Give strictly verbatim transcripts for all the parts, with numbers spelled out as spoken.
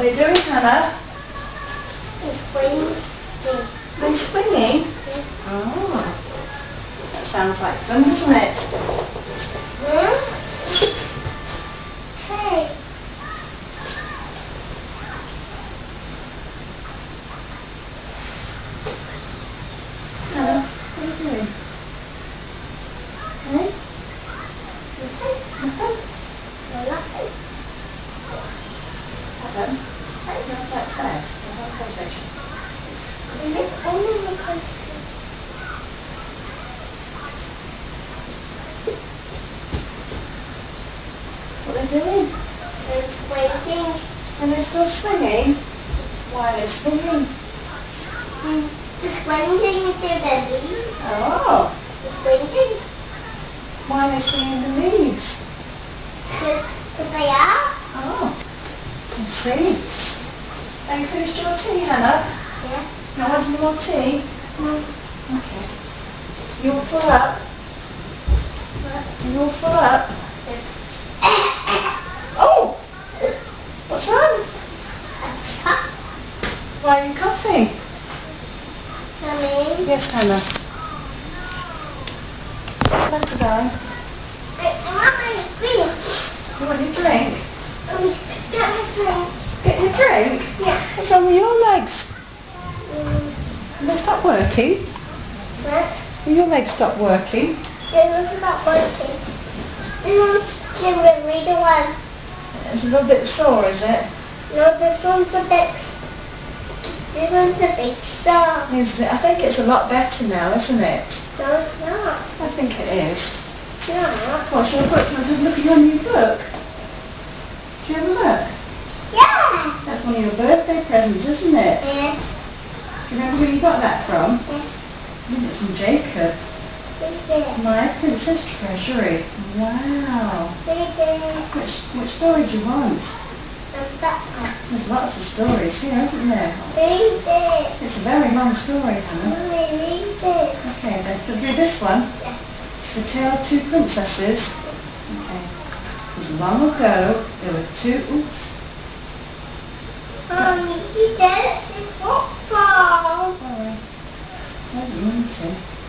are they doing, Hannah? It's swinging. They're swinging? Yeah. Oh. That sounds like fun, doesn't it? Huh? Hey. Hannah, what are you doing? Hey? Nothing. Nothing? No, nothing. Adam, how are you going upstairs? We'll have a conversation. Only the country. What are they doing? They're swinging. And they're still swinging? Why are they swinging? Swinging to the leaves. Oh. Swinging. Why are they swinging the leaves? Because they are. Oh. I see. Have you finished your tea, Hannah? Yeah. You want any more tea? No. Okay. You all full up? You all full up? Oh! What's wrong? Why are you coughing? Mommy. Yes, Hannah. What's matter, darling? I want my drink. You want your drink? Um, get my drink. Get your drink? Yeah. What's wrong with your legs? Um, Have they stopped working? what? Will your legs stop working? It was not working. It was give me read the one. It's a little bit sore, is it? No, this one's a bit. This one's a big star. Is it? I think it's a lot better now, isn't it? No, it's not. I think it is. It's not. What's your book? Want to look at your new book? Do you have a look? Yeah. That's one of your birthday presents, isn't it? Yeah. Do you remember where you got that from? Yeah. I think it's from Jacob. What's it? My Princess Treasury. Wow. What's it? Which, which story do you want? What's that one? There's lots of stories here, isn't there? Read it. It's a very long story, Hannah. Mommy, read it. Okay, then we'll do this one. Yeah. The Tale of Two Princesses. Okay. Because long ago, there were two... Oops. Mommy, he did it to football. Sorry. I didn't mean to.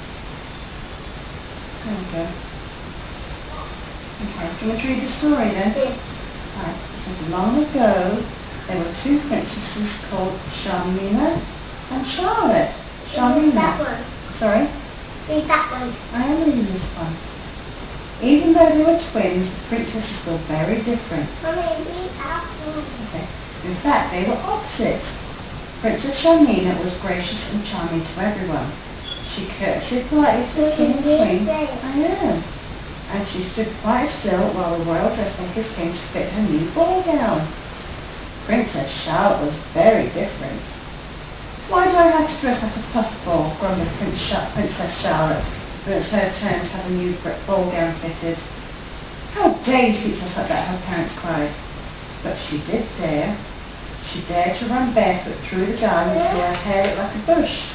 There we go. Okay, do you want to read the story then? Yeah. Right. It says, long ago, there were two princesses called Charmina and Charlotte. Read Charmina. that one. Sorry? Read that one. I am reading this one. Even though they were twins, the princesses were very different. Mommy, read that one. Okay. In fact, they were opposite. Princess Charmina was gracious and charming to everyone. She curtsied politely to the king and queen. I am. And she stood quite still while the royal dressmakers came to fit her new ball gown. Princess Charlotte was very different. Why do I have to dress like a puffball, grumbled Prince Char- Princess Charlotte, when it's her turn to have a new ball gown fitted. How dare you speak to us like that, her parents cried. But she did dare. She dared to run barefoot through the garden until her hair looked like a bush.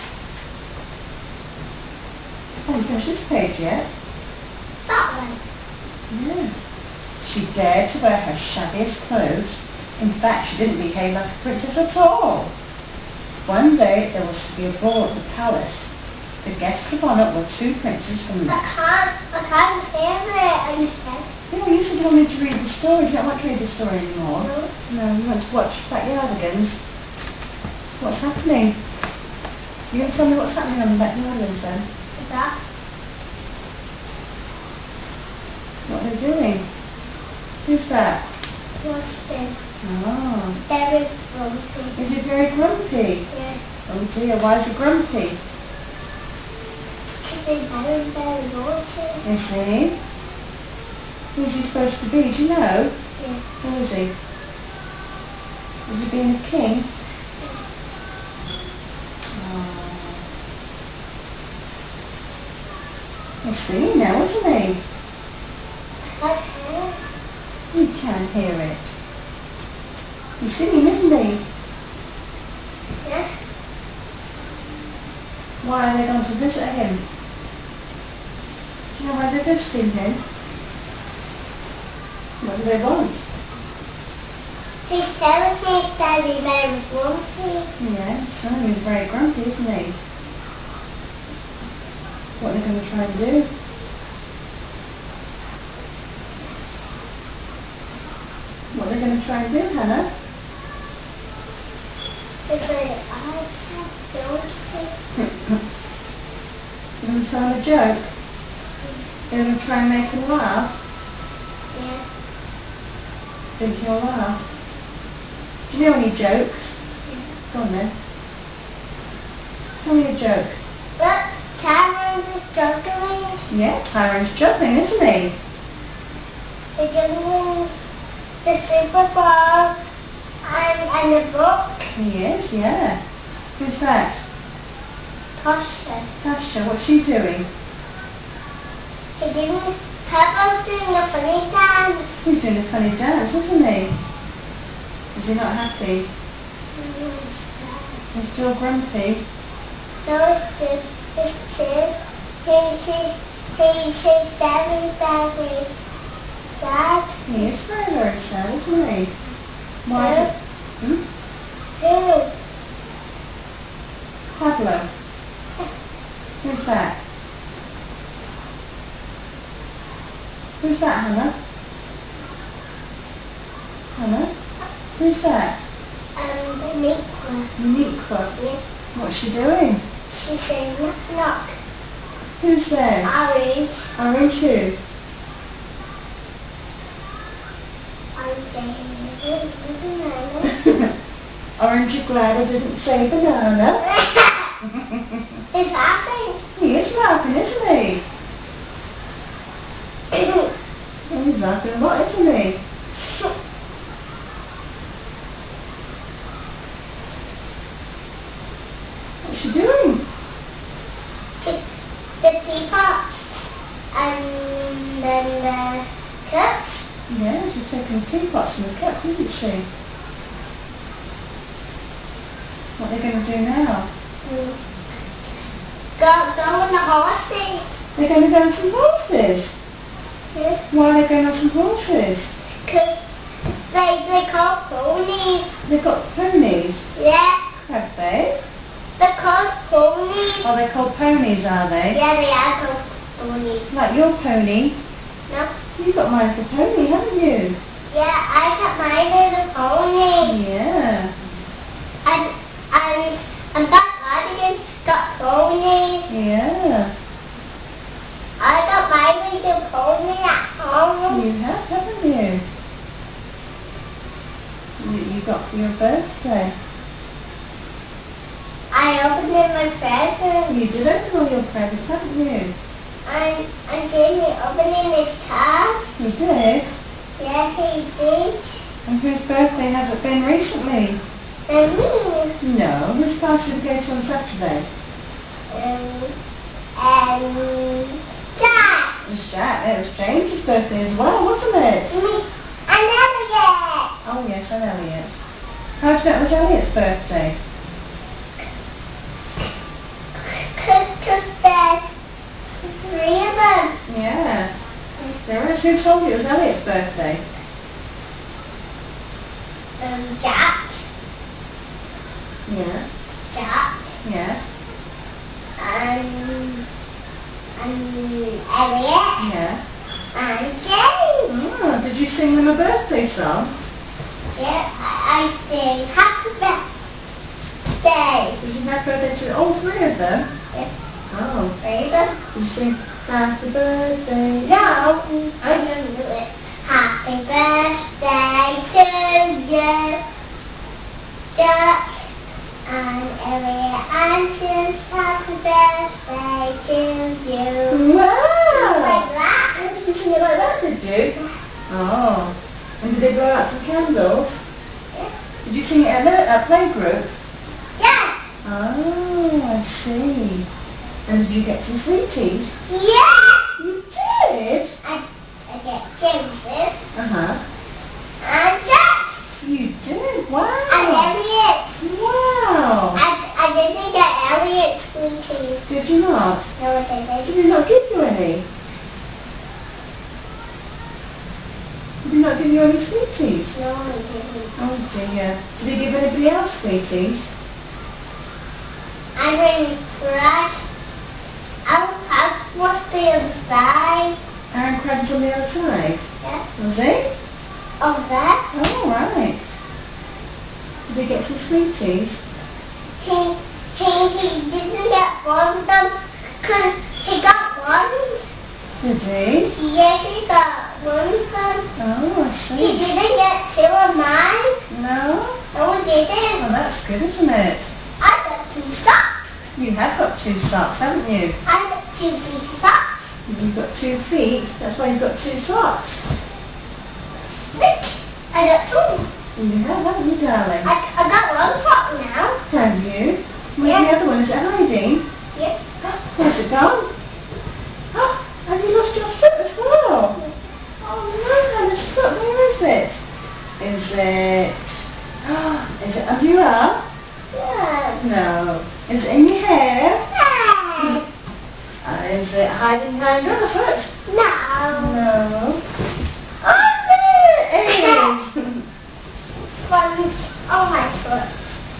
Haven't finished this page yet. That one. Yeah. She dared to wear her shabbiest clothes. In fact, she didn't behave like a princess at all. One day there was to be a ball at the palace. The guests of honour were two princes from the... I can't, I can't hear it. I just said. You know, you said you wanted to read the story. You don't want to read the story anymore. No. No, you want to watch Backyardigans. What's happening? You going to tell me what's happening on the Backyardigans then? What's that? What are they doing? Who's that? What's it? Oh. Very grumpy. Is he very grumpy? Yeah. Oh dear, why is he grumpy? Because they're very, very naughty. Is he? Who's he supposed to be? Do you know? Yeah. Who is he? Is he being a king? Oh. He's singing now, isn't he? Okay. You can hear it. He's singing, isn't he? Yeah. Why are they going to visit him? Do you know why they're visiting him? What do they want? He's telling me that he's very grumpy. Yeah, so he's very grumpy, isn't he? What are they going to try and do? What are they going to try and do, Hannah? Because I have grumpy. You're going to try a joke? You're going to try and make him laugh? Yeah. Think he'll laugh? Do you know any jokes? Yeah. Go on then. Tell me a joke. Look, Tyrone is juggling. Yeah, Tyrone's juggling, isn't he? He's juggling the Super Bowl and, and the book. He is, yeah. Who's that? Tasha. Tasha, what's she doing? He's doing, Papa's doing a funny dance. He's doing a funny dance, isn't he? Is he not happy? He's still grumpy. No, it's good. It's good. He, he, he, he's very, very sad. He is very, very sad, isn't he? Why? Yeah. Is it, hmm? Who? Pablo. Who's that? Who's that, Hannah? Hannah? Who's that? Um, the Niqua. Uniqua. Yeah. What's she doing? She said, knock, knock. Who's there? Orange. Orange who? I'm saying, banana. Orange, you're glad I didn't say banana. It's happening. He is laughing, isn't he? Oh, he's laughing a lot, isn't he? What's she doing? The teapot and then the cup. Yeah, she's taking teapots and the cups, isn't she? What are they going to do now? Mm. Go, go on the horsey. They're going to go on some horses. Yeah. Why are they going on some horses? Cause they, they call ponies. They've got ponies, Yeah. have they? They're called ponies. Oh, they're called ponies, are they? Yeah, they are called ponies. Like your pony. No? You've got mine for pony, haven't you? Yeah, I got mine as a pony. Yeah. And, and, and that Cardigan's got ponies. Yeah. I got mine as a pony at home. You have, haven't you? You, you got for your birthday. I opened in my present. You did open all your presents, haven't you? And, and Jamie opening his car. You did? Yeah, he did. And whose birthday has it been recently? And me. No, whose party did we go to on Saturday? Um, and Jack. It was Jack. It was James's birthday as well, wasn't it? Me. And Elliot. Oh yes, and Elliot. How's that was Elliot's birthday? Cause, cause there's three of them. Yeah. There is. Who told you it was Elliot's birthday? Um, Jack. Yeah. Jack. Yeah. And, and Elliot. Yeah. And James. Oh, did you sing them a birthday song? Yeah, I, I sing happy birthday. Did you have birthday to all three of them? Yeah. Oh. Three of them. Did you sing happy birthday? No, I didn't do it. Happy birthday to you, Jack and Elliot and Jim. Happy birthday to you. Wow! Like that. Oh, did you sing it like that, did you? Oh. And did they blow out some candles? Yeah. Did you sing it at a, a playgroup? Yeah. Oh, I see. And did you get some sweeties? Yeah. You did? I, I get James's Uh-huh. and Jack You did? Wow. and Elliot. Wow. I, I didn't get Elliot sweeties. Did you not? No, I didn't. Did he not give you any? Did he not give you any sweeties? No, I didn't. Oh dear. Did he give anybody else sweeties? I went right out past what's the other side. Aaron Crab's on the other side? Yeah. Was he? Of that. Oh, right. Did he get some sweeties? He, he, he didn't get one of them because he got one. Did he? Yes, he got one of them. Oh, I He see. didn't get two of mine. No? No, he didn't. Oh, that's good, isn't it? I got two socks. You have got two socks, haven't you? I got two big socks. You've got two feet, that's why you've got two socks. I got two. You have, haven't you, darling? I, I got one sock now. Have you? Where's Yeah. the other one? Is it hiding? Yes. Where's it gone? Oh, have you lost your foot as well? Oh no, Hannah's foot, where is it? Is it... Oh, is it under your arm? Yeah. No. Is it in your hair? Hey. Uh, is it hiding behind your other foot? No. No. Oh, there it is! One on my foot.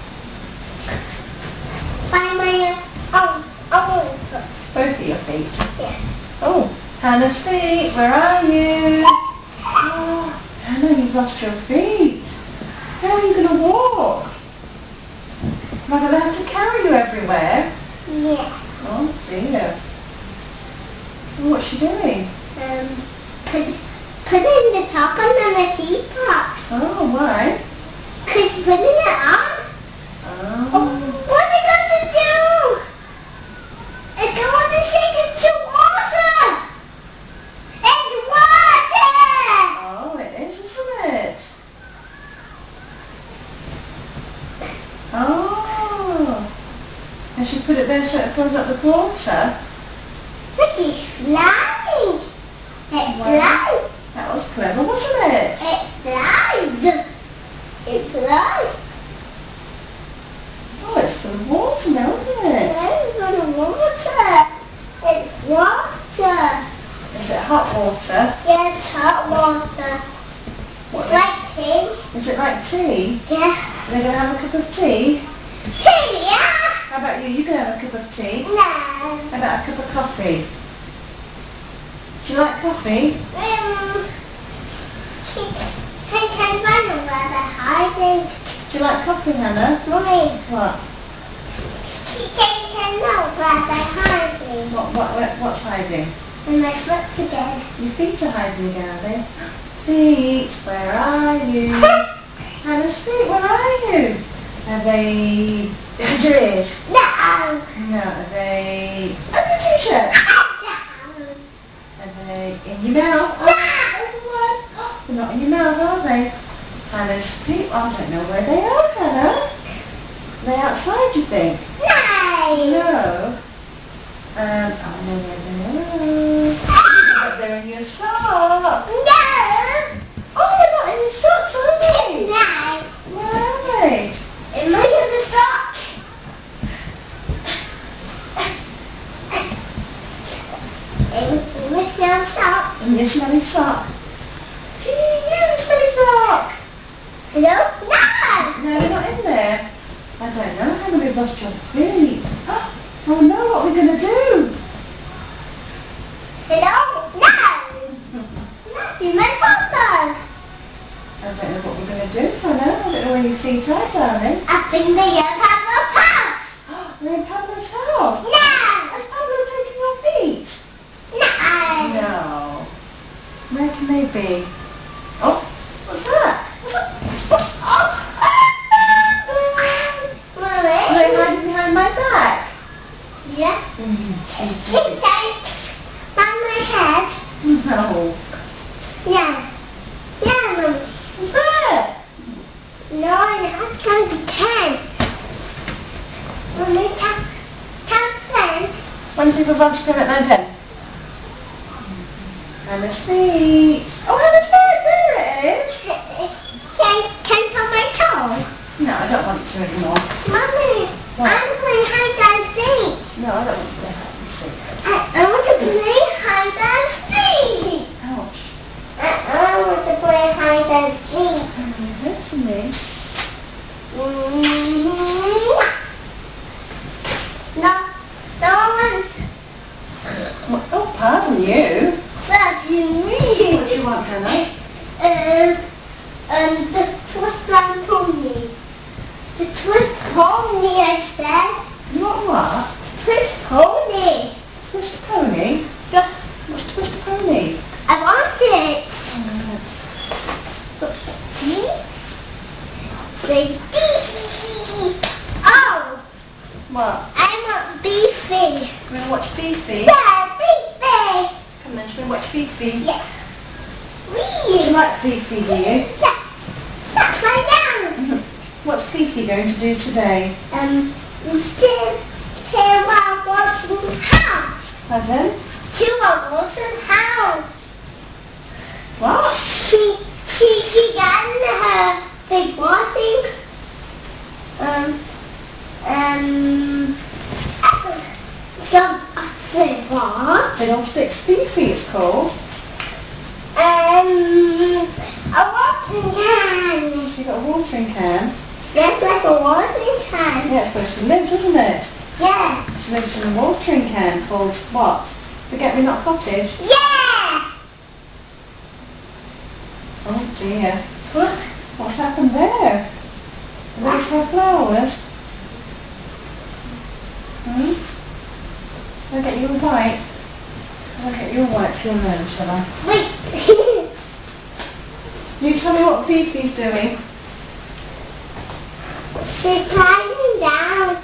By my oh, oh, foot. Both of your feet. Yeah. Oh, Hannah's feet, where are you? Oh, Hannah, you've lost your feet. How are you going to walk? Am I going to have to carry you everywhere? Yeah. Oh dear. What's she doing? Um, put, put in the top and then the teapot. Oh, why? Cause putting it on. Oh. Oh, what's it going to do? It's going to shake it to water. It's water. Oh, it is, isn't it? Oh. And she put it there so it fills up the water? Look, it's flying. It's Wow. flying. That was clever, wasn't it? It flies. It flies. Oh, it's full of water now, isn't it? It's full of water. It's water. Is it hot water? Yes, hot water. What, Like tea. is it like tea? Yeah. Are they going to have a cup of tea? Tea, yeah. How about you? You can have a cup of tea. No. How about a cup of coffee? Do you like coffee? Um, I can find a where they're hiding. Do you like coffee, Hannah? Mommy, What? she can know where they're hiding. What, what, what what's hiding? And my foot again. Your feet are hiding again, are they? Feet, where are you? Hannah's feet, where are you? Are they in your ears? No. No, are they under your t-shirt? Are they in your mouth? Oh, what? They're not in your mouth, are they? Hannah's feet, I don't know where they are, Hannah. Are they outside, you think? No. No. Um, I know where they are. But they're in your sock. No. Oh, they're not in your socks, are they? No. Where are they? In my other sock. In my smell sock. In your smelly sock. Can you use a smelly sock? Hello? No. No, they're not in there. I don't know. Hannah, we've lost your feet. Oh no, what are we going to do? Hello? No. Not in my bottle. I don't know what we're going to do, Hannah. I don't know where your feet are, darling. I think they are Pablo's house. We're in Pablo's house. No. Has Pablo taken your feet? No. No. Where can they be? Oh, what's that? Are they Mommy? hiding behind my back? Yeah. Mm, It's like on my head. no. Yeah. Yeah, Mommy. What's that? No, I have count to ten. Mommy, count, count ten. One, two, three, four, five, six, seven, eight, nine, ten. Hannah's feet. Oh, Hannah's feet. There it is. Can, can put my toe. No, I don't want to anymore. Mommy, What? I'm playing hide and seek. No, I don't want to have you feet. I, I want to play hide and seek. Ouch. I, I want to play You like Fifi, do you? Yeah. That's my down. What's Fifi going to do today? Um, still, still while watching house. Pardon? Still while watching house. What? She, she, she got in her big watching. Um, um, some big what? Fiddlesticks Fifi, it's called. Um, a watering can. She got a watering can. Just like a watering can. Yeah, it's where she lives, isn't it? Yeah. She lives in a watering can called what? Forget-me-not cottage. Yeah. Oh dear. Look. What's happened there? Are these her flowers? Hmm? I'll get you a wipe. I'll get you a wipe for your nose, shall I? Wait. You tell me what Fifi's doing. She's climbing down.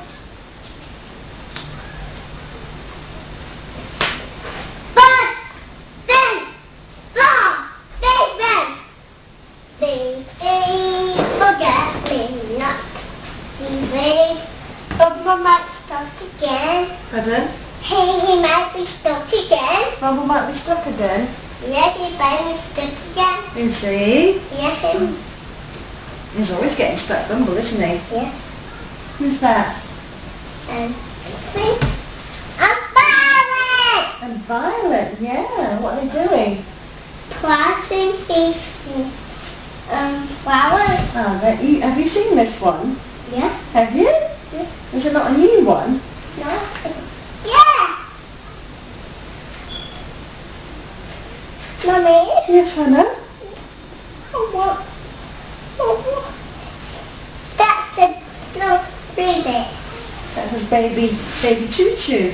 But, then, stop, big bang. Bing, bing, forget me not. Bing, bing. Bubble might stop again. Pardon? Hey, he might be stuck again. Bubble might be stuck again. Yes, he might be stuck again. You see? Yes, him. He's always getting stuck, Bumble, isn't he? Yes. Who's that? And see? I'm Violet! And Violet, yeah. What are they doing? Planting these um, flowers. Oh, that you, have you seen this one? Yeah. Have you? Yeah. Is it not a new one? No. Yeah. Mommy. Yes, I know. Oh, what? Oh, what? That's the no. Read it. That says baby, baby Choo Choo.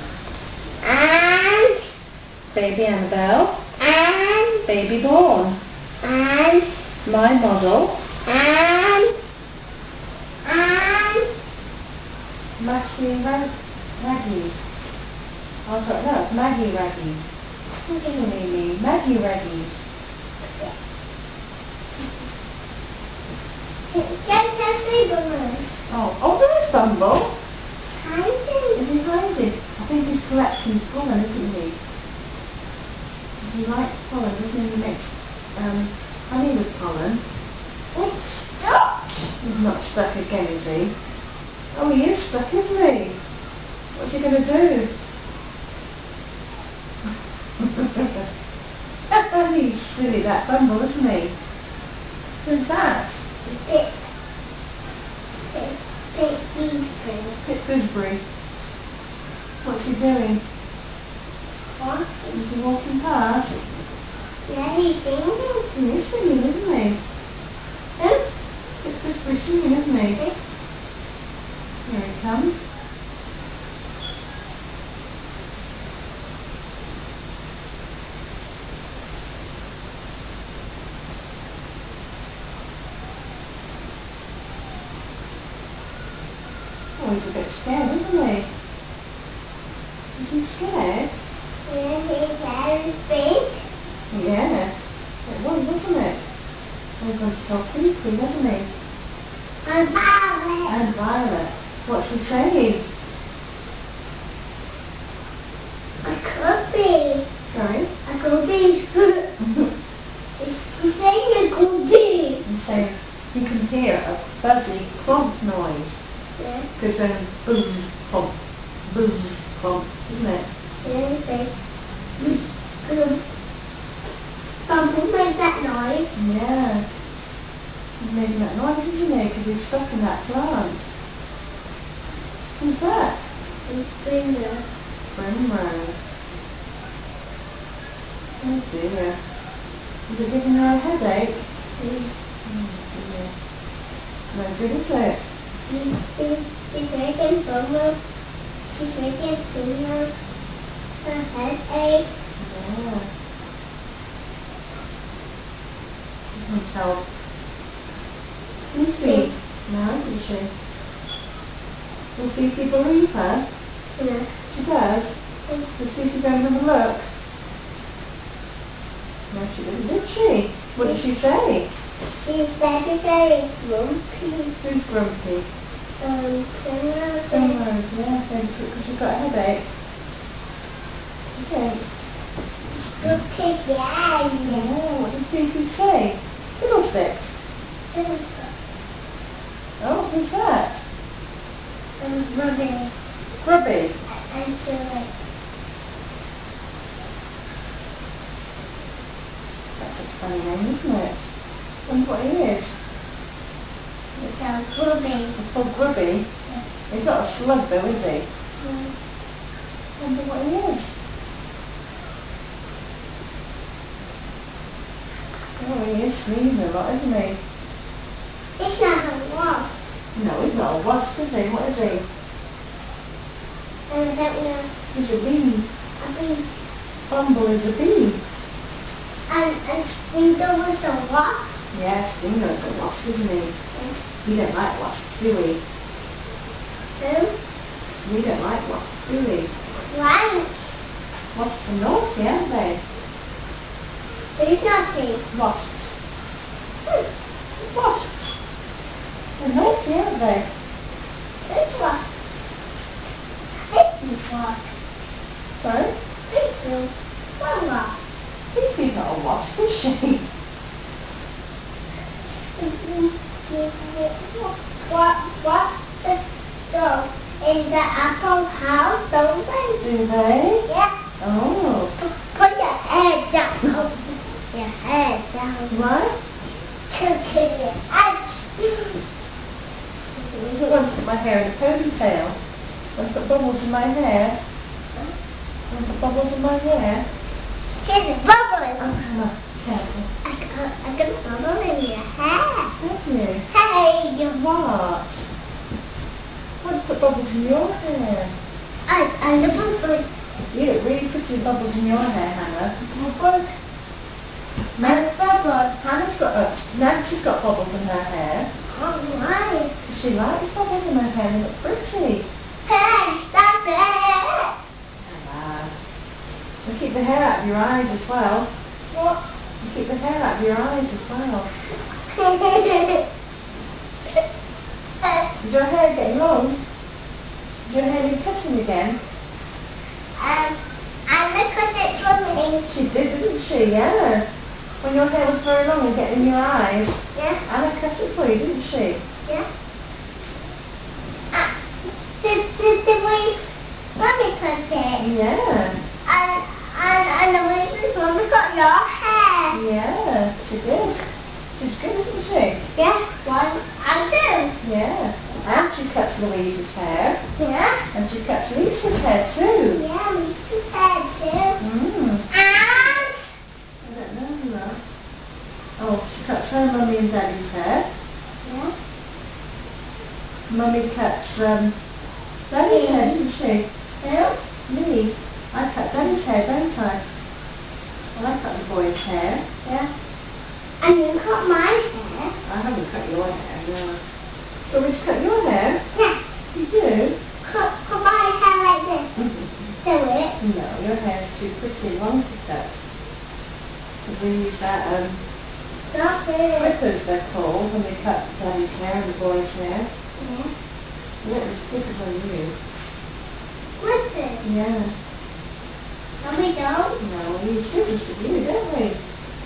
And Baby Annabelle. and Baby Born. and My model. and and Maggie Rag Raggy. Oh, sorry, no, it's Maggie Raggy. What do you mean? Maggie Raggy. get the cigarette. Oh, oh, there's Bumble. Hiding. Is he hiding? I think he's collecting pollen, isn't he? He likes pollen, doesn't he? He makes um, honey with pollen. It's stuck. He's not stuck again, is he? Oh, he is stuck, isn't he? What's he going to do? He's silly, that Bumble, isn't he? Who's that? It, it, it, it, Pip Gooseberry. What's he doing? what? Is he walking past? Yeah, he's singing. He is singing, isn't he? Huh? Pip Gooseberry's singing, isn't he? Here he comes. Oh, he's a bit scared, isn't he? Is he scared? Yeah, his hair is big. Yeah. It was, wasn't it? He's going to tell Fifi, hasn't he? And Violet. And Violet. What's he saying? I could be. Sorry? I could be. He's saying I could be. He's saying you can hear a fuzzy clump noise. Yeah. Because then boom, clump, boom, clump, isn't it? Yeah, he's saying. Um, Bumble made that noise. Yeah. He's making that noise, isn't he? Because he's stuck in that plant. Who's that? He's finger. Primrose. Oh dear. Is it giving her a headache? He's, Oh dear. No good, is it? he's, she's making Bumble. She's making finger. Her headache. Yeah. She's going to tell Fifi. No, isn't she? Will Fifi believe her? Yeah. She does. Does Fifi go and have a look? No, she didn't, did she? What did she say? She's very, very grumpy. Who's grumpy? Um, Primrose. Primrose, yeah, because she's got a headache. Okay. Grumpy, yeah. Yeah, what did Fifi say? Fiddlestick. Oh, who's that? Um, Robin. Grubby. And Julie. That's a funny name, isn't it? Wonder what he is. It's called Grubby. It's called Grubby. Yeah. He's not a slug though, is he? Mm. Wonder what he is. Oh, he is sneezing a lot, isn't he? It's not a wasp. No, he's not a wasp, is he? What is he? I don't know. He's a bee. A bee. Bumble is a bee. And, and Stingo was a wasp. Yeah, Stingo's a wasp, isn't he? We don't like wasps, do we? Who? We don't like wasps, do we? Why? Wasps are naughty, aren't they? Who's naughty? Wasps. Hmm. Wasps. They're naughty, aren't they? Who's wasp? Who's wasp? Sorry? Who's what wasp? Fifi's not a wasp, is she? What, what does go in the apple house, don't they? Do they? Yeah. Oh. Put your head down. Your head down. Right? Cooking it out. I don't want to put my hair in a ponytail. I want to put bubbles in my hair. I want to put bubbles in my hair. Here's a bubble. Oh, Hannah, careful. I got, I got a bubble in your hair. Have you? Hey, you What? I want to put bubbles in your hair. I, I the bubble. You look really pretty with bubbles in your hair, Hannah. Bubble. Man, bubble. Hannah's got a, Nancy's got bubbles in her hair. Oh, my. She likes bubbles in her hair. They look pretty. Hey, stop it. Hannah. And keep the hair out of your eyes as well. What? And keep the hair out of your eyes as well. Is your hair getting long? Is your hair been cutting again? Um, Anna cut it for me. She did, didn't she? Yeah. When your hair was very long and getting in your eyes, Yeah, Anna cut it for you, didn't she? yeah. Uh, did, did, did we, mommy cut it? Yeah. And, and, and the way mommy got your hair. Yeah, she did. She's good, isn't she? Yeah, one and two. Yeah. And she cuts Louise's hair. Yeah. And she cuts Lisa's hair too. Yeah, we took hair too. Mm. And, I don't know that. Oh, she cuts her mummy and daddy's hair. yeah. Mummy cuts um, daddy's hair, didn't she? Who? Me. I cut daddy's hair, don't I? Well, I cut the boy's hair. Yeah. And you cut my hair. I haven't cut your hair, no. Do you want me to cut your hair? Yeah. You do? Cut, cut my hair like this. Do it. No, your hair's too pretty long to cut. Because we use that, um, Stop it. clippers they're called, when we cut daddy's hair and the boy's hair. Yeah. We don't use clippers on you. Listen. Yeah. No, we don't. No, we use scissors for you, don't we?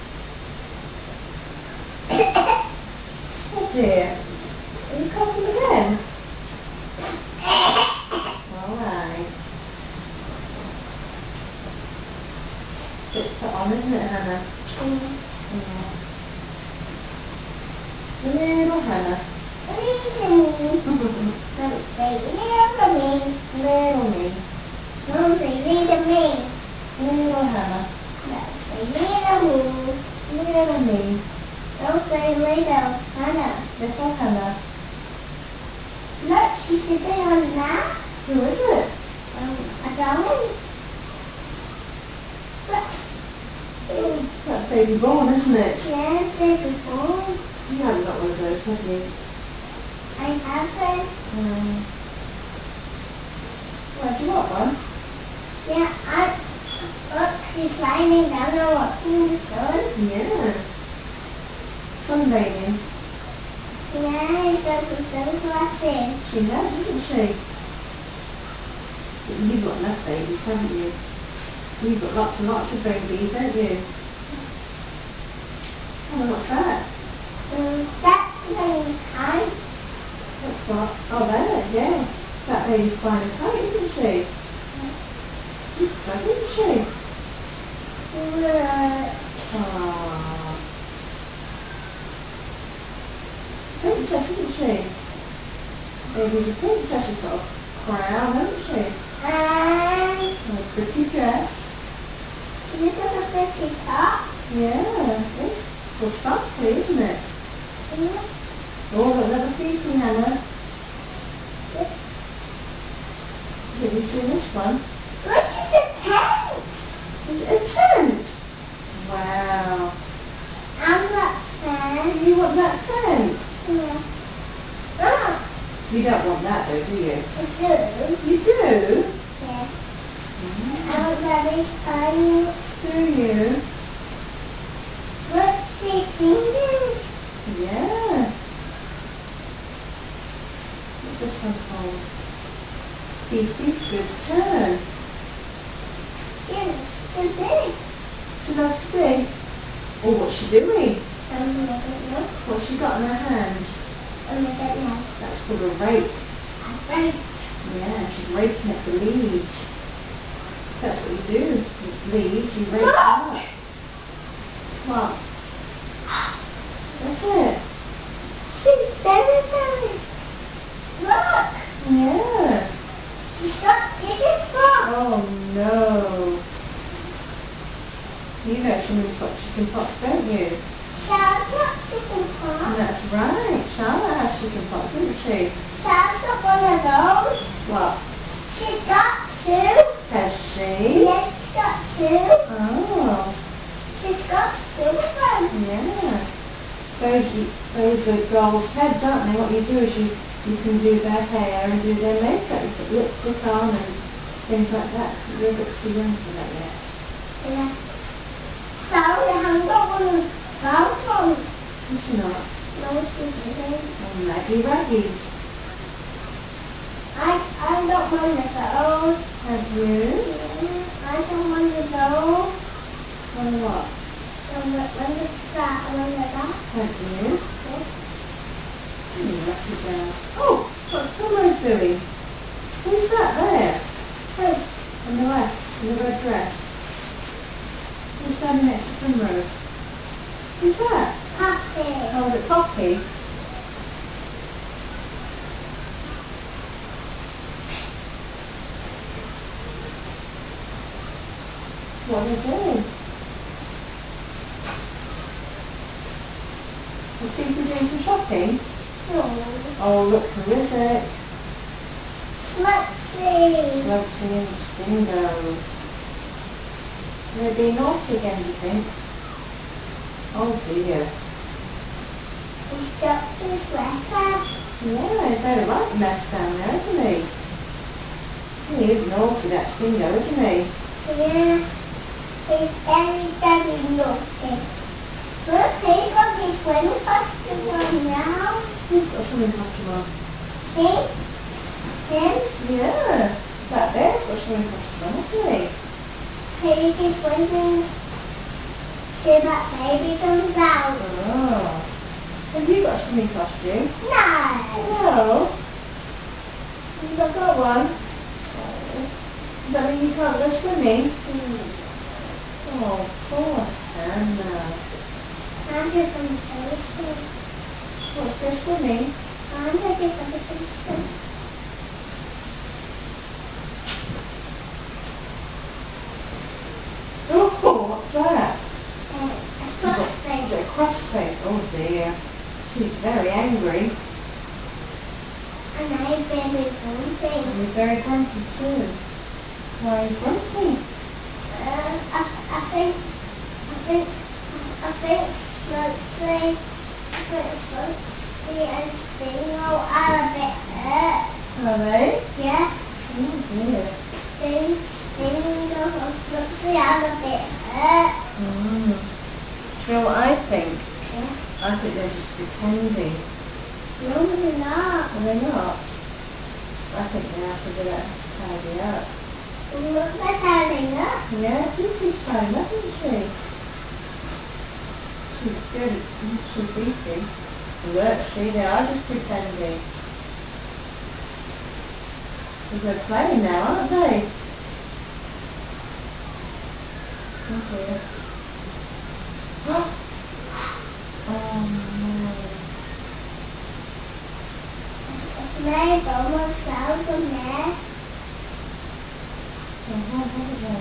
Oh dear. Are you coughing again? Alright. It's put on, isn't it, Hannah? Mm. Yeah. Little Hannah. Little me. Don't say little me. Little me. Don't say little me. Little Hannah. Don't say little me. Little me. Don't say little Hannah. Little Hannah. Look, she's sitting on that. Who is it? Um, a darling. Look. Oh, that's baby born, isn't it? Yeah, baby boy. You haven't got one of those, have you? I have her. Um, well, do you want one? Yeah, I, Look, she's lying down and watching the sun. Yeah. Sunbathing. Yeah, she's got some sunglasses. She has, isn't she? But you've got enough babies, haven't you? You've got lots and lots of babies, don't you? Oh, what's that? Um, that's playing kite. That's what? Oh, there, yeah. That baby's flying a kite, isn't she? She's clever, isn't she? Look. Aww. Princess, isn't she? Baby's a princess, she's got a crown, hasn't she? And And a pretty dress. she's got a pretty top. Yeah, it's well, sparkly, isn't it? Yeah. Oh, got another peeping, Hannah. Have you seen this one? Look at the tent. Is it a tent? Wow. I'm not fan. You want that tent? Yeah. Oh, You don't want that though, do you? I do. You do? Yeah. Mm. I'm very funny. Do you? Look, she's singing. Yeah. What's this one called? Fifi's Good Turn. Yeah, she's big. She loves to be. Oh, what's she doing? Um, I don't know. What's she got in her hand? Um, I don't know. That's called a rake. Right. Yeah, she's raking at the leaves. That's what you do with leaves, you rake them Look! up. What? That's it. She's very, very. Look! Yeah. She's got chicken pox. Oh no. You know someone's got chicken pox, don't you? Charles got chicken And pox. that's right. Charlotte has chicken pox, doesn't she? Charles got one of those. What? She's got two. Has she? Yes, she's got two. Oh, She's got two of them. yeah. Those, those are girls' heads, aren't they? What you do is you, you can do their hair and do their makeup. You put lipstick on and things like that. You're a bit too young for that yet. Yeah. So, I haven't got one of those ones. Is she not? No, she isn't. Oh, Maggie Raggy. I, I got one of those. Have you? Yeah, I got one of those. One what? And one of that, and one of that. Have you? Yeah. You lucky girl. Oh, what's Primrose doing? Who's that there? Who? On the left, in the red dress. Who's standing next to Primrose? Who's that? Puppy. Oh, is it Poppy? What are they doing? Is Stevie doing some shopping? No. Oh, look, who is it? Let's see. Roxy and Stingo. They're being naughty again, do you think? Oh dear. He's got his sweater. Yeah, he's very right mess down there, isn't he? He is naughty, that Stingo, isn't he? Yeah. He's very, very naughty. Look, he's got his swim costume on now. He's got something costume on. See? Him? Yeah, that bear's got something costume on, hasn't he? He's is swimming. See that baby comes out. Oh. Have you got swimming costume? No. No. You've not got one? Oh. Does that mean you can't go swimming? Hmm. Oh, poor Hannah. I'm just going to tell you. What's go swimming? I'm just going to tell you. Oh, what's that? Uh, a She's got, crossface. she's got a crossface. Oh dear. She's very angry. And I'm very grumpy. And you're very grumpy too. Why are you grumpy? Uh, I, I think, I think, I think Smokey, I think Smokey and Stingo are a bit hurt. Are they? Yeah, Oh dear. Sting, finger looks the other bit hurt. Mm. Do you know what I think? Yeah. I think they're just pretending. No, they're not. Are they not? I think they have to do that to tidy up. Look, they're tidying up. Yeah, Fifi's tidying up, isn't she? She's good. She's Fifi. Look, see, they are just pretending. Because they're playing now, aren't they? Okay. Oh no. There's almost clouds on there. Oh, what are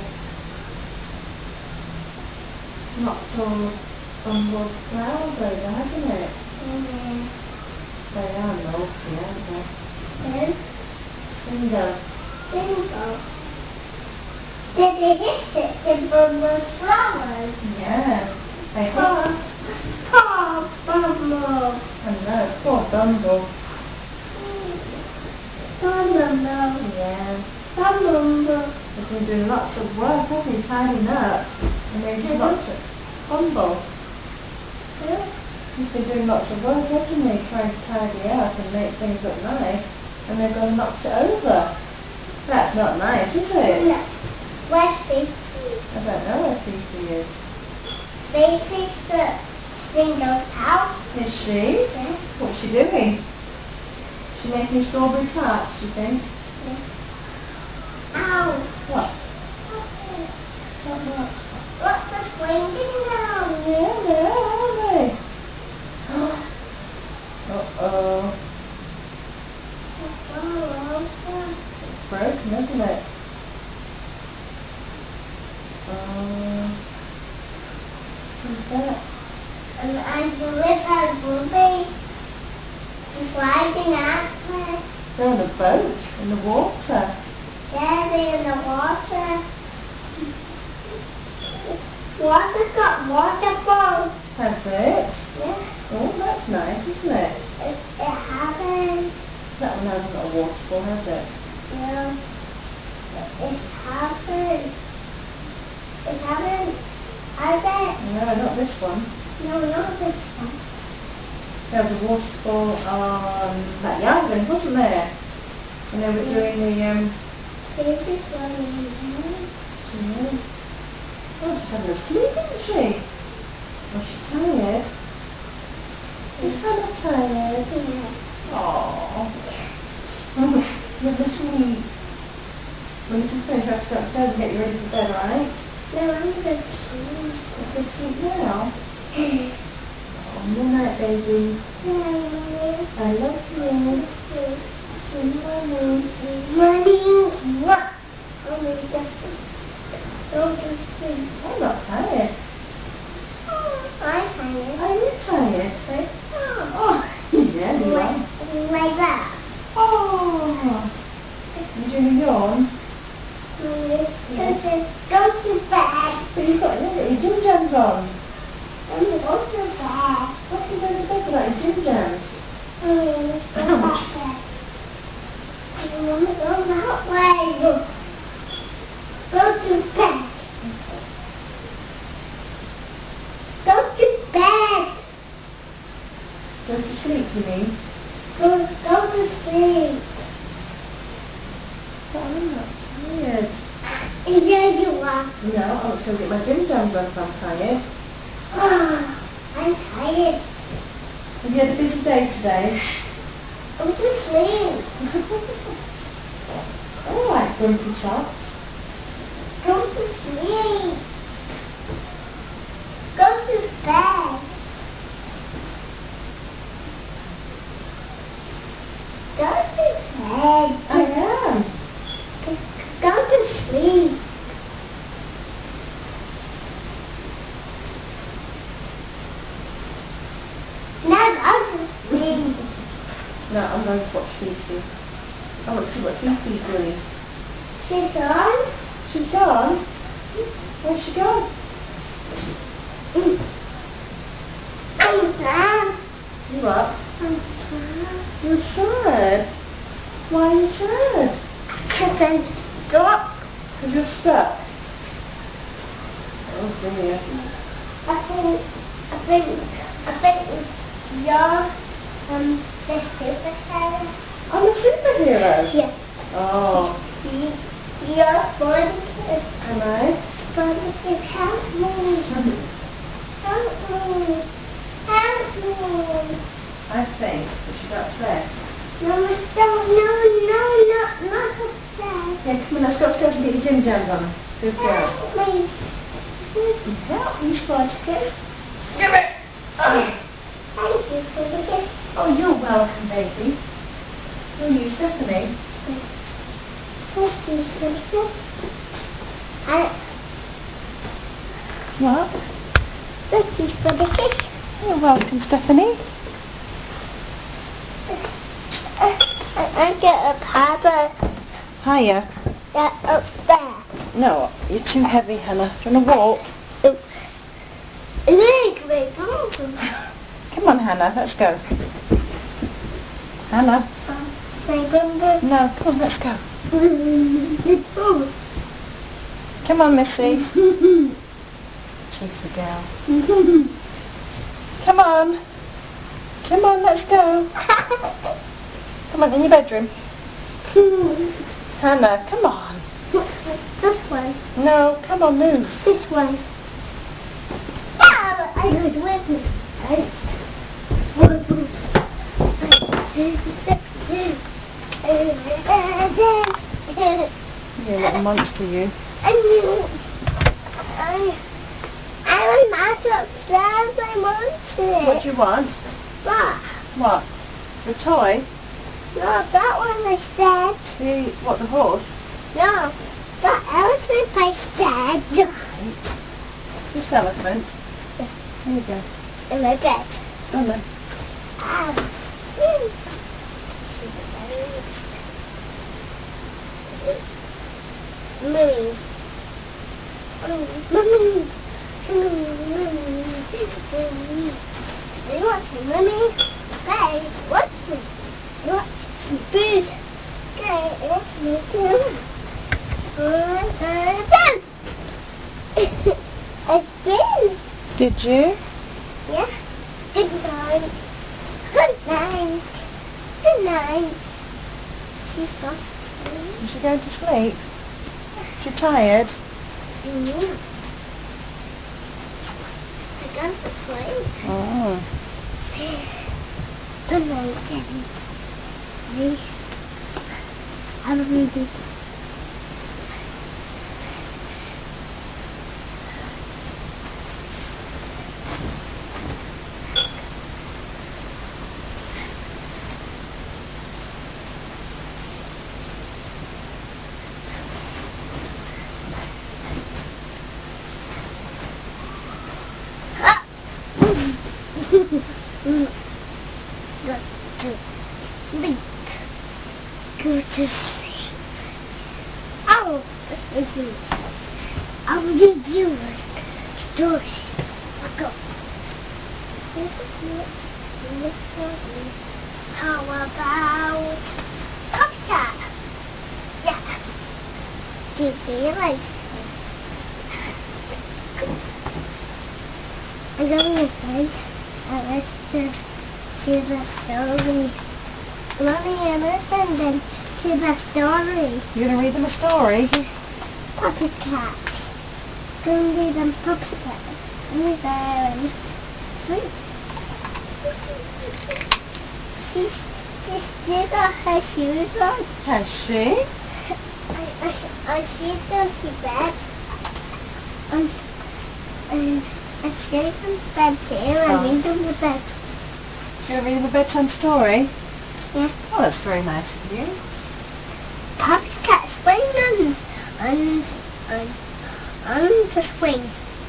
they? Knocked all Bumble's flowers over, hasn't it? Mm-hmm. They are naughty, aren't they? Then, Bingo. bingo. Did they hit it? The Bumble's flowers? Yeah. They hit. Poor, poor Bumble. I know, poor Bumble. Poor Bumble. Yeah. Poor Bumble. He's been doing lots of work, hasn't he, tidying up? And there's Mhm. lots of... Bumble. Yeah. He's been doing lots of work, hasn't he, trying to tidy up and make things look nice. And they've gone and knocked it over. That's not nice, is it? Yeah. Where's Fifi? I don't know where Fifi is. Fifi's the Bingo's house. Is she? Yeah. What's she doing? She making strawberry tarts, you think? Ow. What? Not much. What's the swinging now? Yeah, they are, aren't they? Uh-oh. It's broken, isn't it? Uh, who's that? And I'm the little booby. She's sliding at me. They're on a boat in the water. Yeah, they're in the water. Water's got waterfalls. Has it? Yeah, Oh, that's nice, isn't it? it, it happened. That one hasn't got a waterfall, has it? Yeah, it happened. It happened. Has it? No, not this one. No, not this one. There was a waterfall on that island, wasn't there? And they were doing the, um... This is one in Yeah. Oh, she's having a sleep, isn't she? Oh, she's tired. She's kind of tired. here. Aww. You're the sweet. When you just finish, you have to go upstairs and get you ready for bed, right? No, I'm good. You're good sleep now. Oh, good night, baby. I love you. Sweet mommy. Money. What? Oh, my God. Go to sleep. I'm not tired. Oh, I'm tired. Are you tired? Oh, Oh, yeah, you are. like, like that. Oh. You doing a yawn? Mm, Go to bed. But you've got, you've got your gym jams on. I'm going to go to bed. What can you go to bed without your gym jams? Mm, go back there. You want to go that way. Go to bed. Go to bed. Go to sleep, you mean? Go, go to sleep. But I'm not tired. Yeah, you are. No, I want to go get my gym jams on if I'm tired. Oh, I'm tired. Have you had a busy day today? Go to sleep. I like grumpy socks. Go to sleep. Go to bed. Go to bed. I am. Go to sleep. Now go to sleep. No, I'm going to watch Fifi. I want to see what Fifi's doing. She's on. She's gone? Where's she gone? I'm sad. You up? I'm sad. You're sad? Why are you sad? Because I'm stuck. Because you're stuck. Oh dear. I think, I think, I think you're um, the superhero. I'm a superhero? Yeah. Oh. You, you're Body Kid. Am I? Body Kid, help me. Help me. Help me. I think we should go upstairs. No, no, no, no, not, not upstairs. Yeah, come on, let's go upstairs and get your gym jams on. Good girl. Help me. Help you, Spider Kid. Give it. Oh. Thank you for the gift. Oh, you're welcome, baby. Who are you, Stephanie? Thank you for the gift. I, What? thank you for the gift. You're welcome, Stephanie. I, I get a paper Hiya. that up there. No, you're too heavy, Hannah. Do you want to walk? Look, my bum. Come on, Hannah, let's go. Hannah? My bum bum. No, come on, let's go. Oh. Come on, Missy. Cheeky girl. Come on. Come on, let's go. Come on, in your bedroom. Hannah, come on. This one. No, come on, move. This one. Ah, I heard with it. You little monster, you. I knew. I, I was not upstairs. I wanted. What do you want? What? What? The toy? No, that one I said. The, what, the horse? No, that elephant I said. This elephant? Here you go. In my bed. Go on then. Ah. Mummy. Mummy. Mummy. You want some mummy? Hey, what's some? You want some food? Okay, let's make it. One, two, three. I've been. Did you? Yeah. Good night. Good night. Good night. She's gone. Is she going to sleep? Is she tired? Mm-hmm. I got the plane. Oh. Good night, Daddy. Me. Have a really good Go to sleep. Go to sleep. Oh, listen. I will give you a story. Go. How about Popcat? Yeah. Give me a life. I'm going to say, I like to hear the story. Mommy and Earth, then hear the story. You're going to read them a story? Puppy cat. Gonna read them puppy cat. Read them. Sleep. She, she still got her shoes on. Has she? I, I, I see them to bed. And, and I see them to bed too. I Oh. read them to bed. You're going to read them a bedtime story? Yeah. Oh, that's very nice of you. Puppy cat swing on, on, on, on the swing.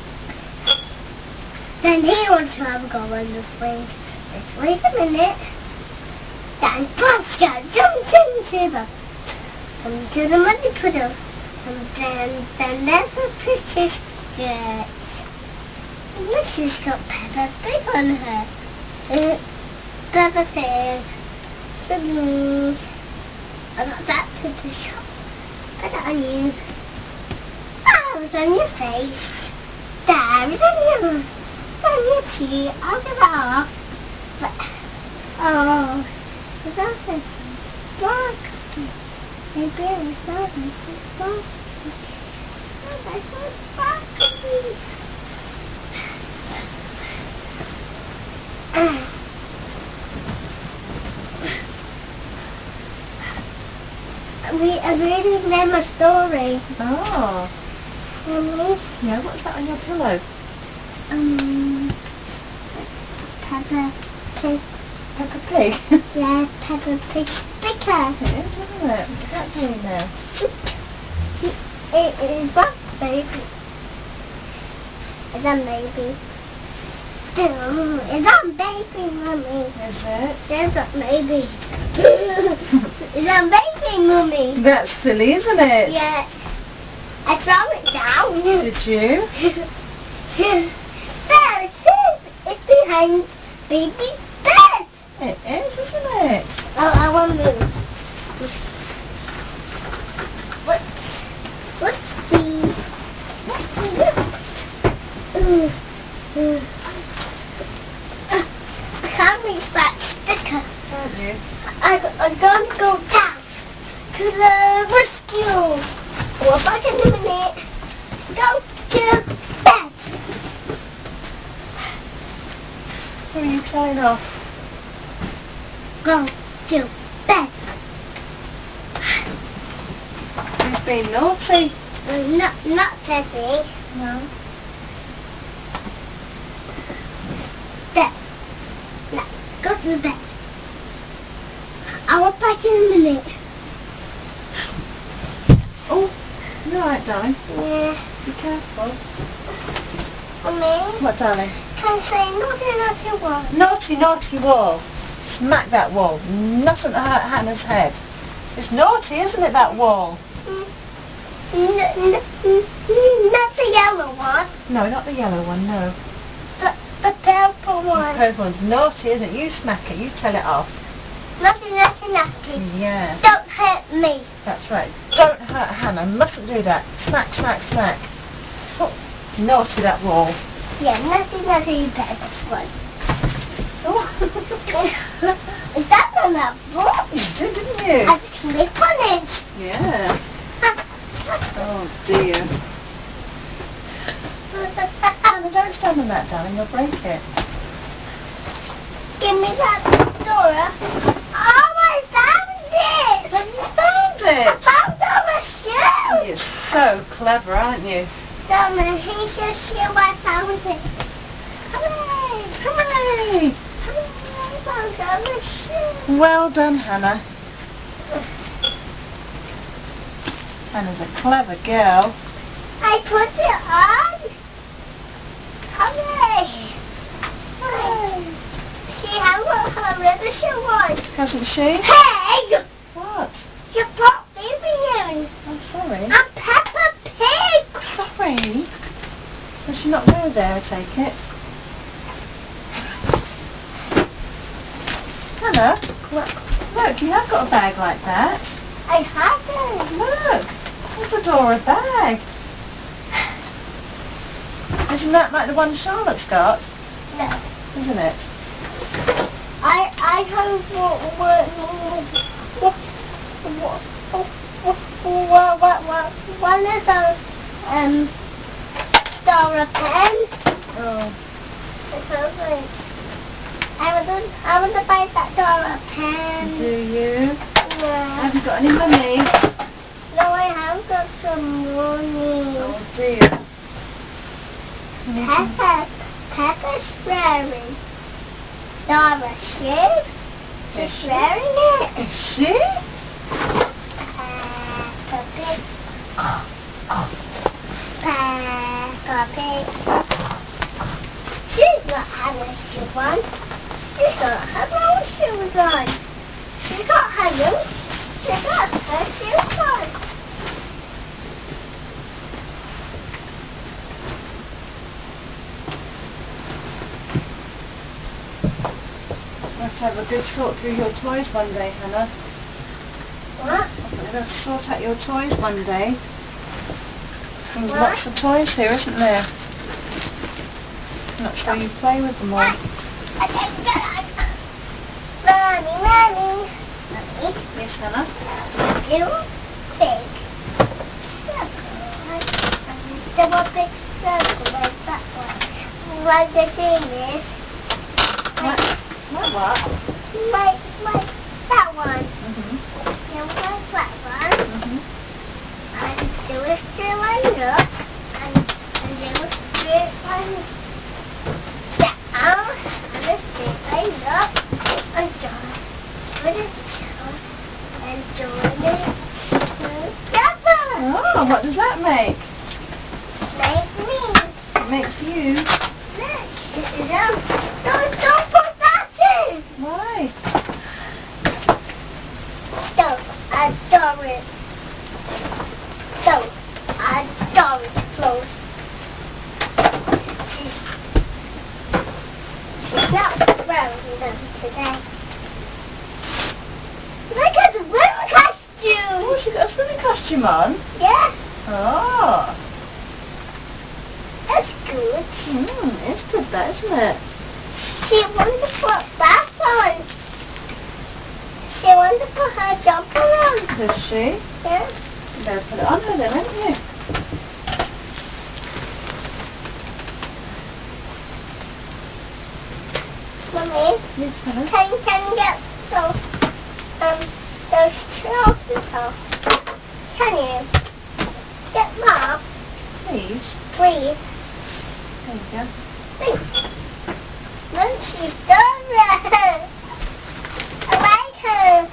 Then he wants to have a go on the swing. Just wait a minute. Then Puppy cat jumps into the, into the muddy puddle. And then, then there's a pretty skirt. And then she's got Peppa Pig on her. Uh, Peppa Pig. For me. I got that to the shop. I got you. There's on your face. There is on your, on your cheek. I'll give it off. But, oh, is that it? Black. Maybe it was that. It's black. Oh, that's what's black. We are reading them a story. Oh. Um, Yeah, what's that on your pillow? um, Peppa Pig. Peppa Pig? Yeah, Peppa Pig sticker. It is, isn't it? What's that doing now? It is what, baby? It's a baby. It's a baby, Mummy. Is it? There's a baby. It's a baby, Mummy. That's silly, isn't it? Yeah. I throw it down. Did you? There it is. It's behind baby bed. It is, isn't it? Oh, I want to move. What? What's the? What's the? I can't reach that sticker. Can't you? I, I'm going to go down to the rescue. Well, back in a minute. Go to bed. Who are you telling off? Go to bed. Who's been naughty? Uh, Not, not Teddy. No. There. Now, go to bed. I'll be back in a minute. Oh, you alright, darling? Yeah. Be careful. Mommy, What, darling? can I say naughty, naughty one? Naughty, naughty wall. Smack that wall. Mustn't hurt Hannah's head. It's naughty, isn't it, that wall? N- n- n- not the yellow one. No, not the yellow one, no. The, the purple one. Purple one's naughty, isn't it? You smack it, you tell it off. Naughty, naughty, naughty. Yeah, Don't hurt me. that's right. Don't hurt Hannah, mustn't do that. Smack, smack, smack. Oh, naughty, that wall. Yeah, naughty, naughty, purple one. Oh, Is that on that book? you did, didn't you? I click on it. Yeah. Oh, dear. Hannah, don't stand on that, darling, you'll break it. Give me that Dora. Oh, I found it! Have you found I it? found Dora's shoe! You're so clever, aren't you? Dora, here's your shoe. I found it. Hooray! Hooray! Hooray! I found Dora's shoe. Well done, Hannah. Hannah's a clever girl. I put it on. Hooray! Hooray! She has what her other shoe on. Hasn't she? Hey! What? You brought baby in. I'm sorry. I'm Peppa Pig. Sorry. Does she not go there, I take it? Hannah, What? look, you have got a bag like that. I haven't. Look, there's a Dora bag. Isn't that like the one Charlotte's got? No. Isn't it? I I have what what what what what what one of those um Dora pens. Oh. It's lovely. I want to I want to buy that Dora pen. Do you? Yeah. Have you got any money? No, I have got some money. Oh dear. Peppa Peppa's wearing Dora shoe. Is She's she? wearing it. Is she? Peppa Pig. Peppa Pig. She's not having a shoe on. She's got her own shoes on. She got her new. She got her shoes on. You have to have a good sort through your toys one day, Hannah. What? You're going to sort out your toys one day. There's What? lots of toys here, isn't there? I'm not sure you play with them all. Mommy, mommy. Mommy, Yes, Hannah? you big circle. Double big circle like that one. Like the thing is, Like, like what? like, like that one. Mm-hmm. You like that one. Mm-hmm. And there was straight line up. And, and there was straight line down. And a straight line up. And down. With it down. And join it together. Oh, what does that make? Make me. It makes you. Look, this is um. Don't, don't put that in. Why? Don't adore it. Don't adore it close. She's, she's not wearing them today. Look at the women costume. Oh, she got a swimming costume on. Yeah, Oh. that's good. Hmm, it's good that, isn't it? She wanted to put that on. She wanted to put her jumper on. Does she? Yeah. You better put it on her then, haven't you? Mommy, Yes, Hannah. can, can you get those, um, those trousers off? Can you? Get them off, Please. please. There you go. Thanks. Look, she's Dora. I like her.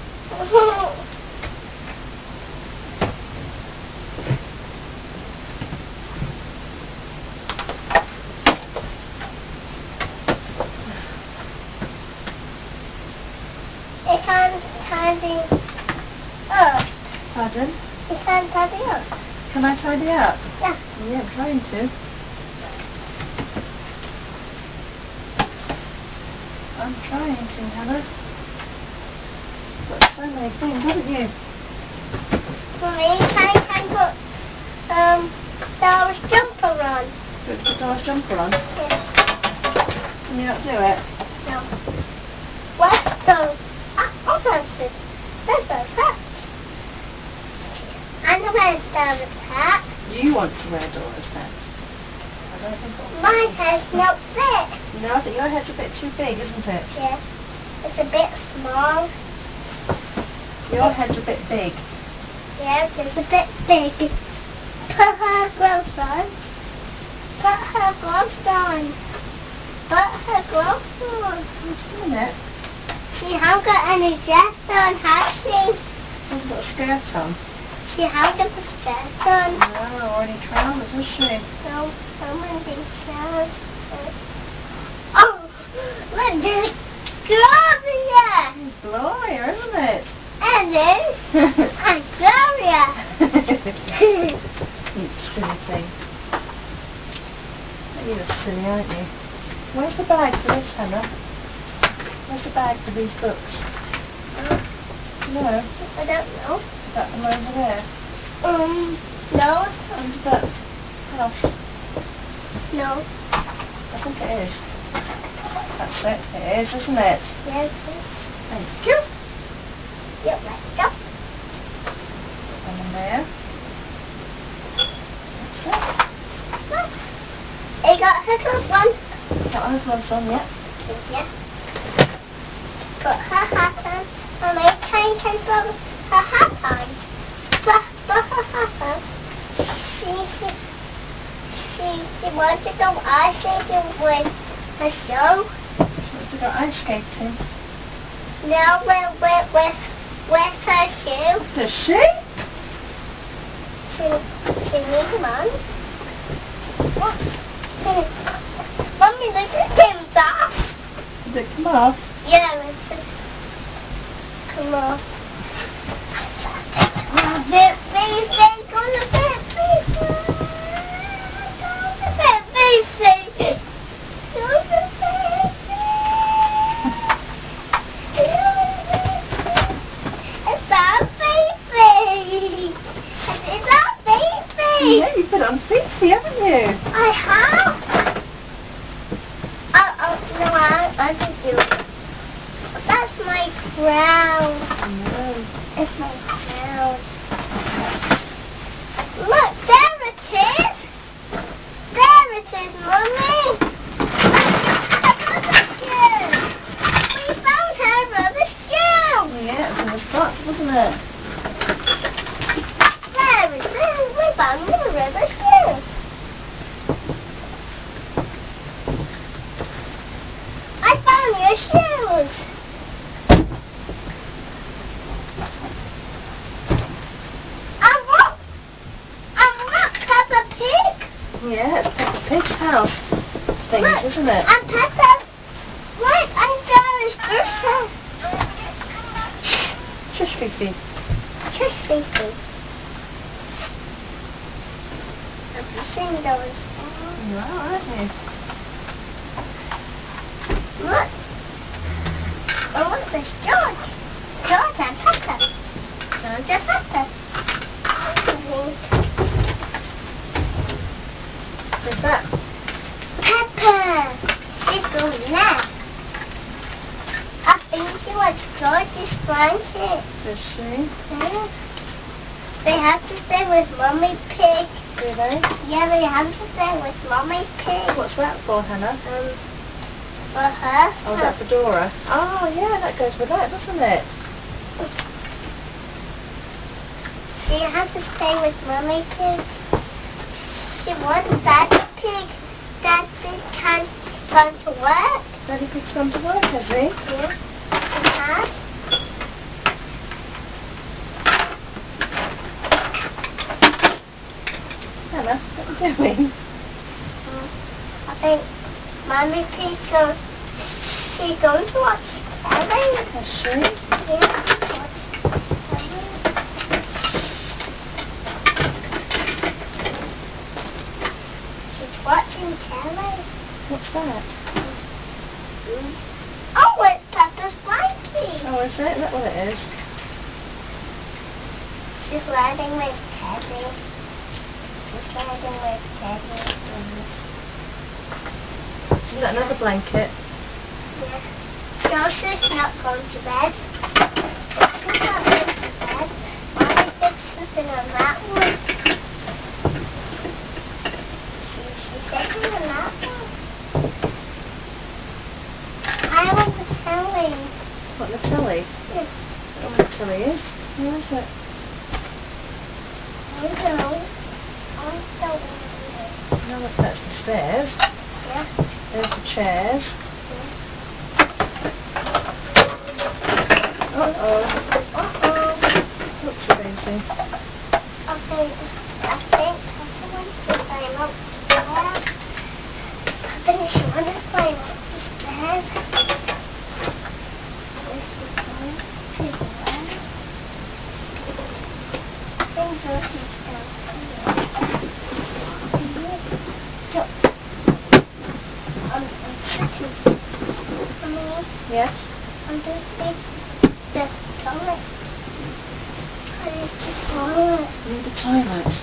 I can't tidy up. Pardon? I can't tidy up. Can I tidy up? Yeah. Yeah, I'm trying to. I'm trying to, Hannah. Got so many things, haven't you? Mommy, can I can put um Dora's jumper on? Put the Dora's jumper on. Yeah. Can you not do it? No. What? So, ah, open it. That's a hat. And the red Dora's hat. You want to wear Dora's hat. I don't think I'll... My head's not fit. No, I think your head's a bit too big, isn't it? Yeah. It's a bit small. Your head's a bit big. Yes, it's a bit big. Put her gloves on. Put her gloves on. Put her gloves on. Just a minute. She hasn't got any dress on, has she? Hasn't got a skirt on. She hasn't got a skirt on. No, or any trousers, has she? No, someone thinks trousers. Oh, look, there's Gloria! It's Gloria, isn't it? And then, and Gloria! You silly thing. You're silly, aren't you? Where's the bag for this, Hannah? Where's the bag for these books? Uh, No, I don't know. is that them over there? Um, no, Under that house? no. I think it is. That's it. It is, isn't it? Yes, Thank you. you're right. Go. And in there. That's it. Look. I got her gloves on. Got her gloves on yet? Yeah. Put her hat on. And I can can put her hat on. Put, put her hat on. She, she, she, she wants to go ice skating with her show. She wants to go ice skating. No, with, with, with, with her shoe. Does she? She, she needs them on. What? Mommy, look at Tim's off. Did it come off? Yeah, it's come on. Bit baby, go to bed, baby. Go to bed, baby. Go to bed, baby. It's our baby. It's our baby. Yeah, you put I think you. That's my crown. I know. It's my crown. Look, there it is. There it is, Mummy. Another shoe. We found her brother's shoe. Yeah, it was in the box, wasn't it? There it is. We found her brother's shoe. I found your shoes. And look. And look, Peppa Pig. Yeah, it's Peppa Pig's house things, Look, isn't it? and Peppa. Look, and there is Bushra. Shush, Fifi. Just thinking. I'm seeing those. You are, aren't you? Look. Oh, look, there's George. George and Peppa. George and Peppa. Who's that? Peppa. She's going there. I think she wants George's blanket. Does she? Yeah. They have to stay with Mummy Pig. Do they? Yeah, they have to stay with Mummy Pig. What's that for, Hannah? Um, for her. Oh, is that for Dora? Oh, yeah, that goes with that, doesn't it? She has to stay with Mummy Pig. She wants Daddy Pig. Daddy can't go to work. Daddy Pig's gone to work, has he? Yeah. Uh-huh. Hannah, what are you doing? I think Mummy Pig goes. She's going to watch telly. Has she? Yeah, watch telly. She's watching telly. What's that? Oh, it's Peppa's blankie. Oh, is it? Is that what it is? She's riding with Teddy. She's riding with Teddy. Is that another blanket? Yeah. Joseph's not going to bed. He's not going to bed. Mommy Pig's sleeping on that one. She, she's sleeping on that one. I want the telly. What, the telly? Yeah. I don't know what the telly is. Where is it? I know. I don't know. No, look, that's the stairs. Yeah. There's the chairs. Uh-oh. Uh-oh. Whoopsie daisy. I think, I think I want to climb up there. I think she wants to climb up the stairs. Where's she going? She's away. I think Dorothy's down here. I'm, I'm sitting. Mommy, Yes? I'm just the toilet. I need the toilet. You need the toilet.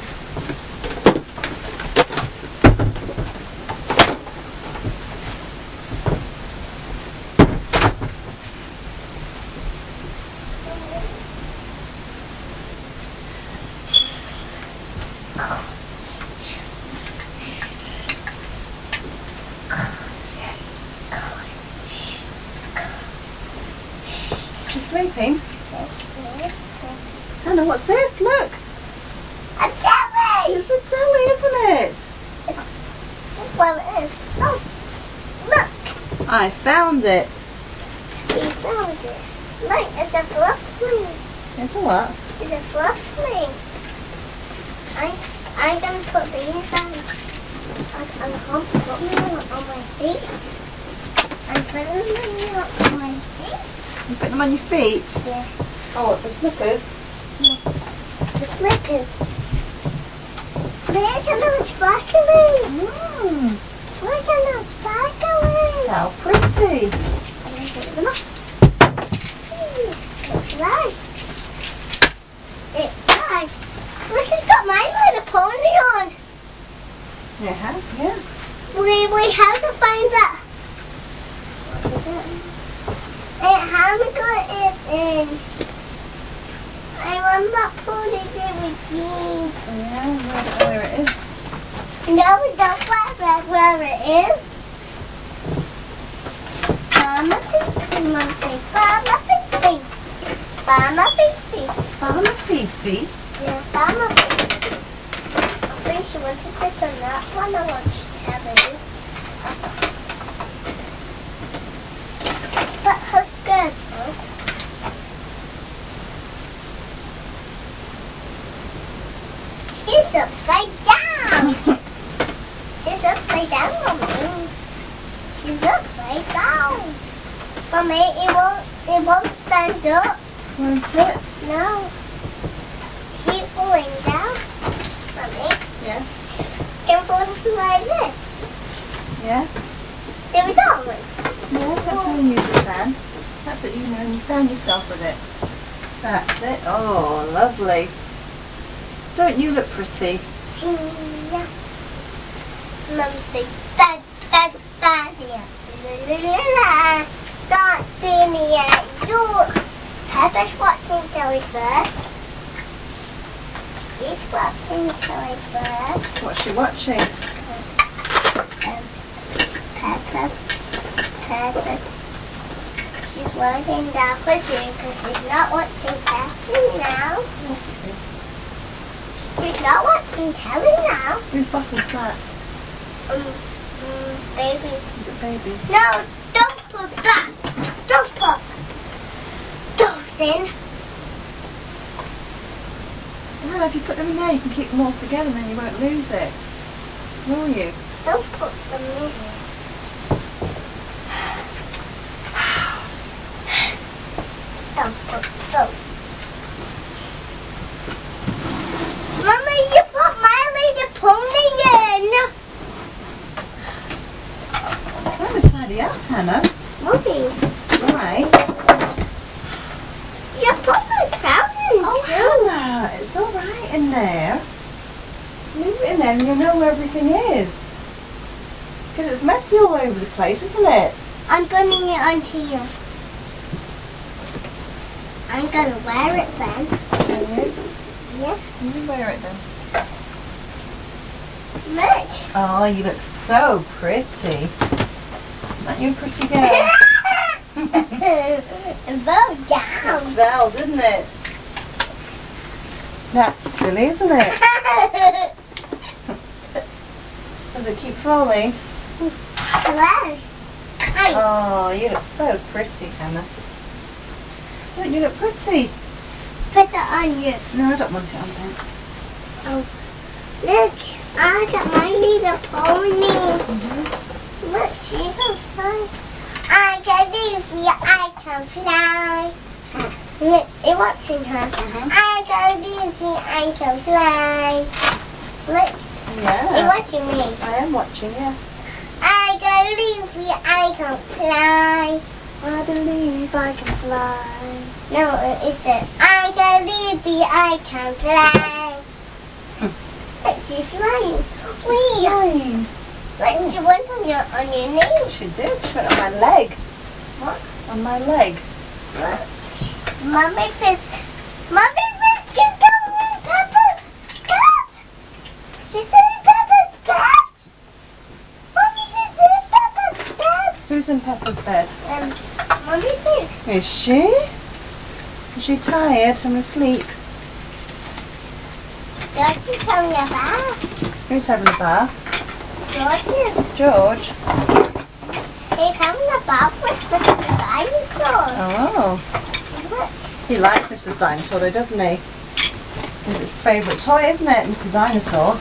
She's sleeping. Hannah, what's this? Look! A jelly! It's a telly, isn't it? It's where it is. Oh, look! I found it. We found it. Look, it's a fluff sling. It's a what? It's a fluff sling. I, I'm going to put these on. I, I'm going to put them on my feet. I'm putting them on my feet. You put them on your feet? Yeah. Oh, what, the slippers? Yeah. The slippers. Look at them sparkling. Mmm, Look at them sparkling. how pretty. I'm going to take them off. It's right. It's right. Look, it's got My Little Pony on. It has, yeah. We we have to find that. Mommy got it in. I want to put it in with these. Yeah, I don't know where it is. No, we don't find where it is. Mama Fifi, Mama Fifi, Mama Fifi, Mama Fifi. Farmer Fifi? Yeah, Mama Fifi. I think she wanted to sit on that one. I watched telly. Put her skirt on. She's upside down. She's upside down, Mommy. She's upside down. Mommy, it won't, it won't stand up. Won't it? No. Keep falling down. Mommy, Yes. can fall like this. Yeah? Do it always. Yeah, that's how you use the fan. That's it, you know, you fan yourself with it. That's it. Oh, lovely. Don't you look pretty? Yeah. Mum say, da da da da. La la la la. Start feeling it. Do. Pepper's watching telly first. She's watching telly first. What's she watching? Um, Pepper. Pepper. She's watching that for sure because she's not watching telly now. She's not watching telly now. Whose bottle's that? Um, um, babies. Is it baby's? No, don't put that. Don't put those in. Well, if you put them in there, you can keep them all together and then you won't lose it. Will you? Don't put them in. Don't put those. Mama, you put My Little Pony in. I'm trying to tidy up, Hannah. Mommy, Right. you put the crown in Oh, too. Hannah, it's all right in there. Leave it in there and you'll know where everything is. Because it's messy all over the place, isn't it? I'm putting it on here. I'm gonna wear it then. Can you? Yeah. You wear it then. Look. Oh, you look so pretty. Aren't you a pretty girl? Bow down. Fell, didn't it? That's silly, isn't it? Does it keep falling? Hello. Hi. Oh, you look so pretty, Hannah. Don't you look pretty? Put it on you. No, I don't want it on, thanks. Oh. Look, I got My Little Pony. Mm-hmm. Look, she can fly. I can leave you, I can fly. Look, you're watching her. Mhm. I can leave you, I can fly. Look, you're Yeah. watching me. I am watching, yeah. I can leave you, I can fly. I believe I can fly. No, it said, I can leave you, I can fly. Look, she's flying. Wee. Fine. Like she went on your on your knee. She did. She went on my leg. What? On my leg. Mommy fish. Mommy fish can come in Peppa's bed. She's in Peppa's bed. Mommy, she's in Peppa's bed. Who's in Peppa's bed? Um, Mommy fish. Is she? Is she tired and asleep? George is having a bath. Who's having a bath? George is. George. He's having a bath with Mister Dinosaur. Oh. Look. He likes Mister Dinosaur though, doesn't he? It's his favourite toy, isn't it, Mister Dinosaur?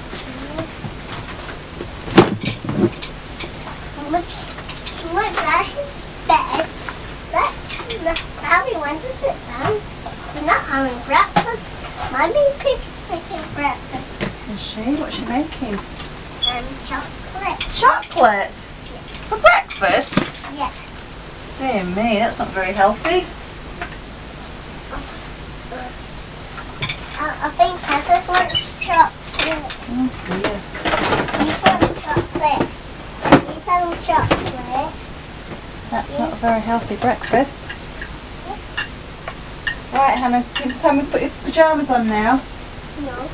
Look, look, that's his bed. Look, look, now we want to sit down. We're not having breakfast. Mommy Pig's making breakfast. Is she? What's she making? And chocolate. Chocolate? For breakfast? Yeah. Dear me, that's not very healthy. I, I think Pepper wants chocolate. Oh dear. He wants chocolate. He's having chocolate. That's not a very healthy breakfast. Right, Hannah, think it's time we put your pyjamas on now. No.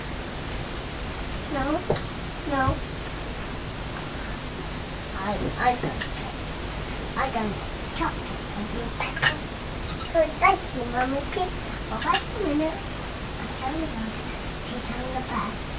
No. No. I, I don't I don't chocolate and you better. So thank you, Mummy Pig. Oh, wait a minute. I'll tell you what. She's on the back.